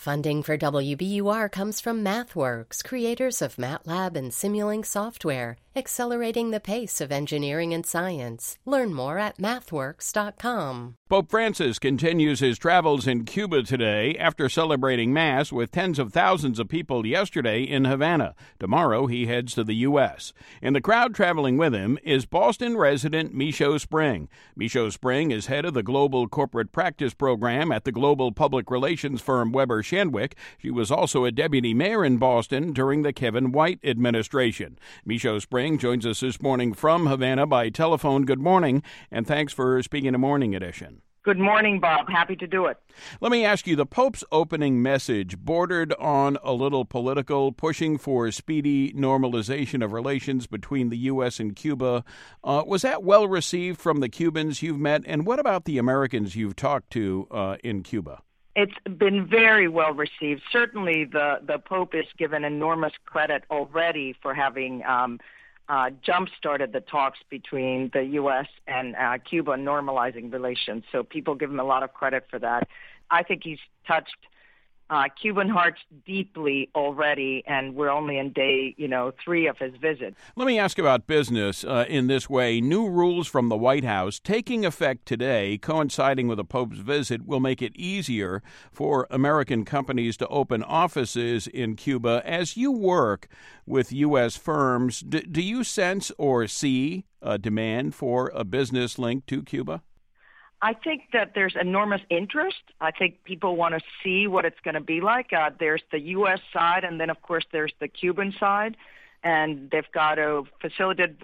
Funding for WBUR comes from MathWorks, creators of MATLAB and Simulink software, accelerating the pace of engineering and science. Learn more at mathworks.com. Pope Francis continues his travels in Cuba today after celebrating Mass with tens of thousands of people yesterday in Havana. Tomorrow, he heads to the U.S. In the crowd traveling with him is Boston resident Michaux Spring. Michaux Spring is head of the Global Corporate Practice Program at the global public relations firm Weber Shandwick. She was also a deputy mayor in Boston during the Kevin White administration. Michaux Spring joins us this morning from Havana by telephone. Good morning, and thanks for speaking to Morning Edition. Good morning, Bob. Happy to do it. Let me ask you, the Pope's opening message bordered on a little political, pushing for speedy normalization of relations between the U.S. and Cuba. Was that well received from the Cubans you've met? And what about the Americans you've talked to in Cuba? It's been very well received. Certainly the Pope is given enormous credit already for having jump-started the talks between the U.S. and Cuba normalizing relations. So people give him a lot of credit for that. I think he's touched Cuban hearts deeply already, and we're only in day, 3 of his visit. Let me ask about business in this way. New rules from the White House taking effect today, coinciding with the Pope's visit, will make it easier for American companies to open offices in Cuba. As you work with U.S. firms, do you sense or see a demand for a business link to Cuba? I think that there's enormous interest. I think people want to see what it's going to be like. There's the U.S. side, and then, of course, there's the Cuban side. And they've got to facilitate,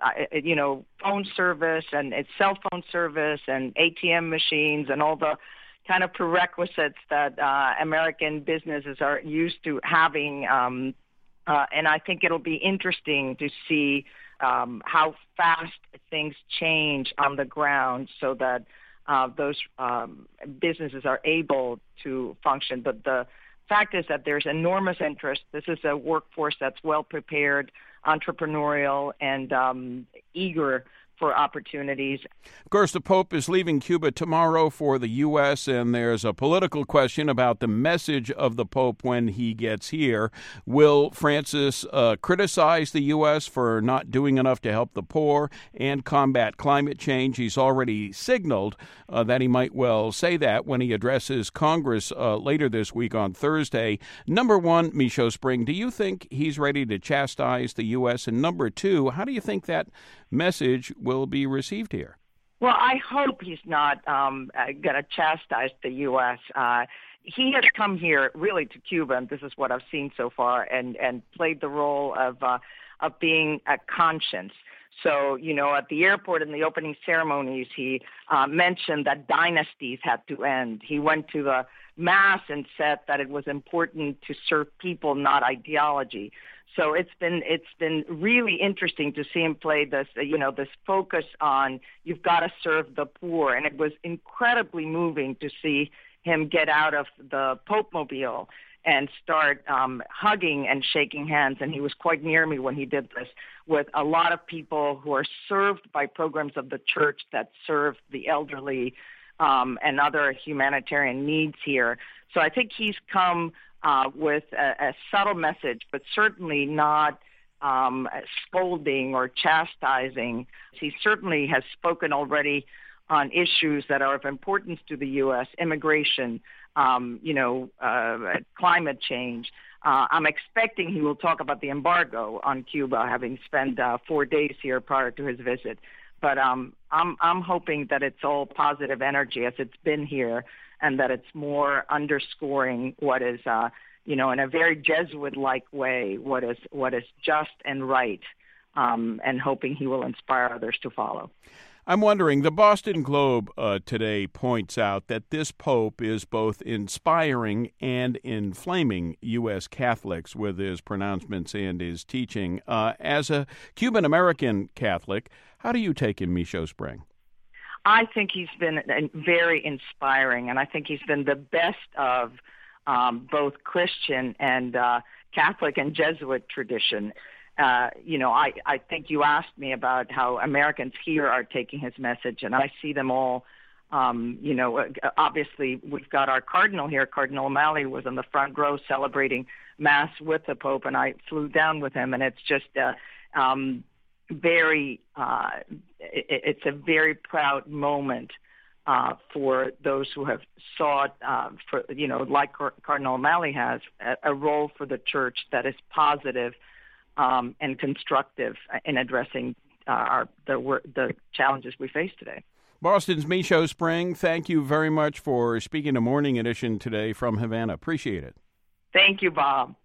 phone service and cell phone service and ATM machines and all the kind of prerequisites that American businesses are used to having. And I think it'll be interesting to see how fast things change on the ground so that those businesses are able to function. But the fact is that there's enormous interest. This is a workforce that's well prepared, entrepreneurial, and eager for opportunities. Of course, the Pope is leaving Cuba tomorrow for the U.S., and there's a political question about the message of the Pope when he gets here. Will Francis criticize the U.S. for not doing enough to help the poor and combat climate change? He's already signaled that he might well say that when he addresses Congress later this week on Thursday. Number one, Michaux Spring, do you think he's ready to chastise the U.S.? And number two, how do you think that message will be received here? Well, I hope he's not going to chastise the U.S. He has come here really to Cuba, and this is what I've seen so far, and played the role of being a conscience. So, at the airport in the opening ceremonies, he mentioned that dynasties had to end. He went to the Mass and said that it was important to serve people, not ideology. So it's been really interesting to see him play this, this focus on you've got to serve the poor. And it was incredibly moving to see him get out of the Pope-mobile and start hugging and shaking hands. And he was quite near me when he did this, with a lot of people who are served by programs of the church that serve the elderly and other humanitarian needs here. So I think he's come with a subtle message, but certainly not scolding or chastising. He certainly has spoken already on issues that are of importance to the U.S., immigration, climate change. I'm expecting he will talk about the embargo on Cuba, having spent 4 days here prior to his visit. But I'm hoping that it's all positive energy as it's been here, and that it's more underscoring what is, in a very Jesuit-like way, what is just and right, and hoping he will inspire others to follow. I'm wondering, the Boston Globe today points out that this Pope is both inspiring and inflaming U.S. Catholics with his pronouncements and his teaching. As a Cuban-American Catholic, how do you take him, Michaux Spring? I think he's been very inspiring, and I think he's been the best of both Christian and Catholic and Jesuit tradition. I think you asked me about how Americans here are taking his message, and I see them all Obviously, we've got our Cardinal here. Cardinal O'Malley was on the front row celebrating Mass with the Pope, and I flew down with him, and it's just it's a very proud moment for those who have sought, like Cardinal O'Malley has, a role for the Church that is positive and constructive in addressing the challenges we face today. Boston's Michaux Spring, thank you very much for speaking to Morning Edition today from Havana. Appreciate it. Thank you, Bob.